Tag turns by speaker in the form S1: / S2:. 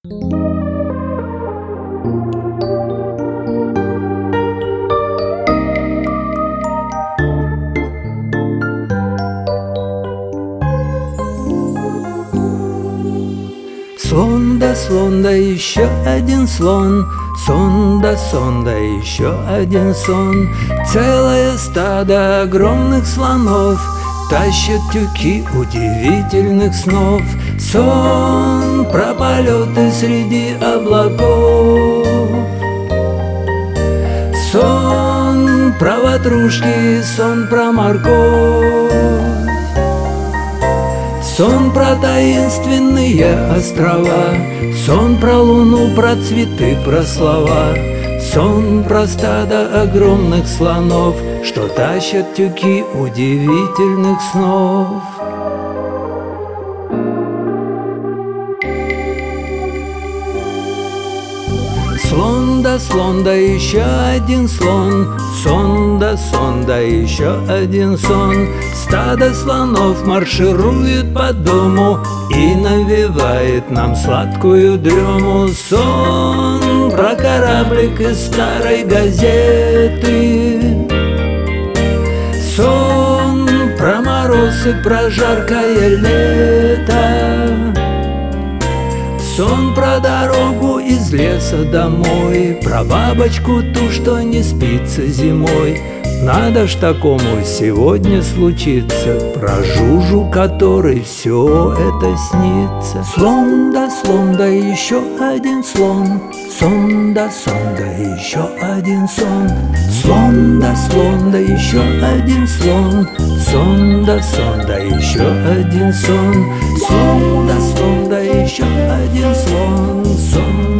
S1: Слон да еще один слон, сон да еще один сон. Целое стадо огромных слонов тащат тюки удивительных снов. Сон про полеты среди облаков, сон про ватрушки, сон про морковь, сон про таинственные острова, сон про луну, про цветы, про слова. Сон про стадо огромных слонов, что тащат тюки удивительных снов. Слон да еще один слон, сон да еще один сон. Стадо слонов марширует по дому и навевает нам сладкую дрему. Сон про кораблик из старой газеты, сон про мороз и про жаркое лето, сон про дорогу из леса домой, про бабочку ту, что не спится зимой. Надо ж такому сегодня случиться, про Жужу, которой все это снится. Слон да еще один слон, сон да еще один сон. Слон да еще один слон, сон да еще один сон. Слон да еще один слон, сон